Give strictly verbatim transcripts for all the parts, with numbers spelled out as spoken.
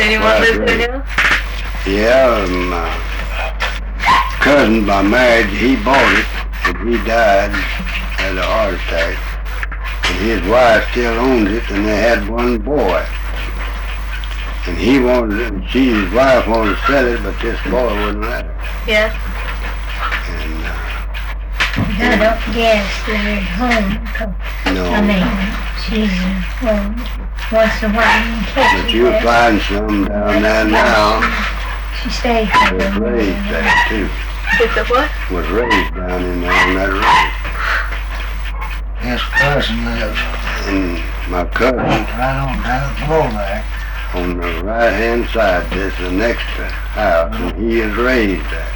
Anyone Well, live there great. now? Yeah, my cousin by marriage, he bought it, and he died, had a heart attack. And his wife still owns it, and they had one boy. And he wanted it, and she, his wife wanted to sell it, but this boy wouldn't let her. Yeah. And, uh, I don't guess they're at home. 'Cause, no. I mean, she's uh, well, once in a while you can catch But her you'll there. find some down there now. She stays Was with them. raised there too. With the what? Was raised down in there on that road. His cousin lives And my cousin, right on down below there. on the right hand side, there's the next house, and he is raised there.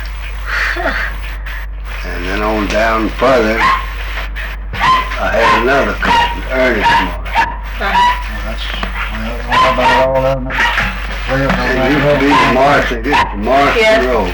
And then on down further, I had another cousin, Ernest Martin. Uh-huh. Well, that's, well, what about all of them that live on It that used to be road? Marcy, this is Marcy Yeah. Road.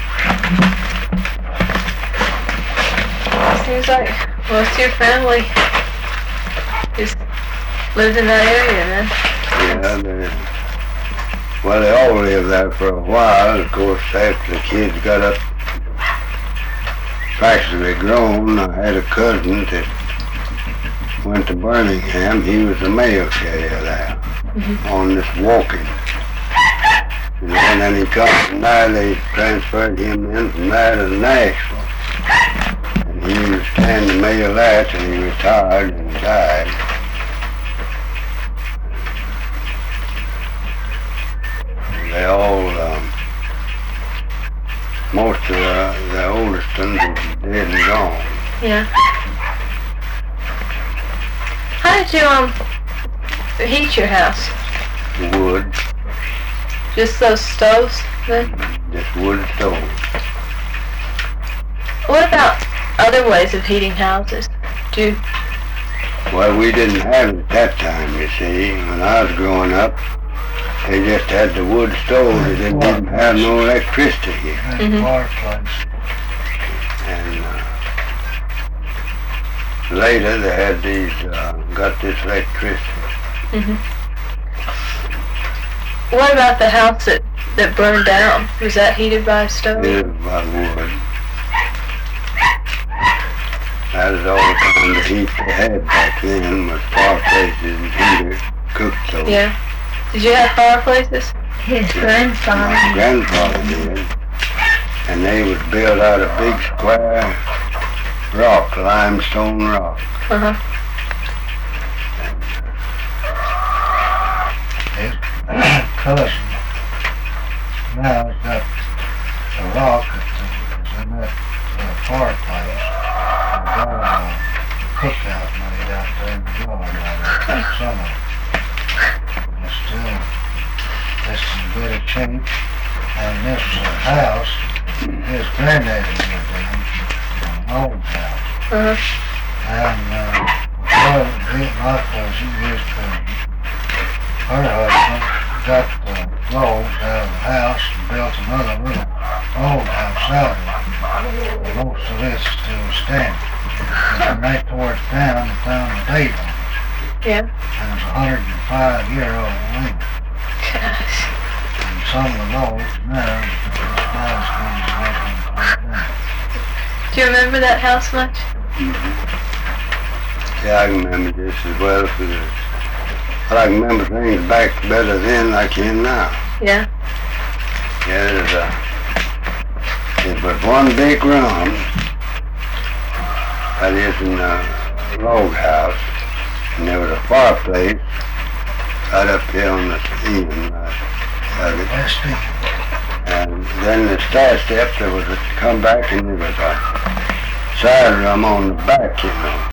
Seems like most of your family just lived in that area then. Yeah, they, well, they all lived there for a while. Of course, after the kids got up, practically grown, I had a cousin that went to Birmingham. He was the mail carrier there Mhm. on this walking. And then he come from there, they transferred him in from there to Nashville. And he was carrying the mail there till he retired and died. They all, um, most of the, the oldest ones are dead and gone. Yeah. How did you um heat your house? Wood, Just those stoves then? just wood stove. What about other ways of heating houses? Do you, Well, we didn't have it at that time, you see. When I was growing up, they just had the wood stove. They didn't even have no electricity here. That Mhm. fireplace. And uh, later they had these, uh, got this electricity. mhm. What about the house that, that burned down? Was that heated by a stove? It was by wood. That was all the kind of heat they had back then, was fireplaces and heaters, cook stoves. Yeah. Did you have fireplaces? His My grandfather. grandfather did. And they was built out of big square rock, limestone rock. Uh-huh. His cousin now has got a rock that is in that uh, fireplace. We've got a cookout made out there in the yard right there in summer. It's still just in good a shape. And this uh, house, his granddaddy lived in, an old house. Uh-huh. And uh, well, he, my cousin, his cousin, her husband got the logs out of the house and built another little old house out of it. And most of it's still standing. And when they tore it down, they found the date on it. Yeah. And it was a hundred and five year old link. Gosh. And some of the logs now, as far as things have been torn down. Do you remember that house much? Yeah, I can remember this as well as this. But I can remember things back better then than I can now. Yeah. Yeah, there's a, it was one big room, that is in the log house, and there was a fireplace right up here on the end uh, of it. That's the And then the stair step, there was a, come back and there was a side room on the back, you know.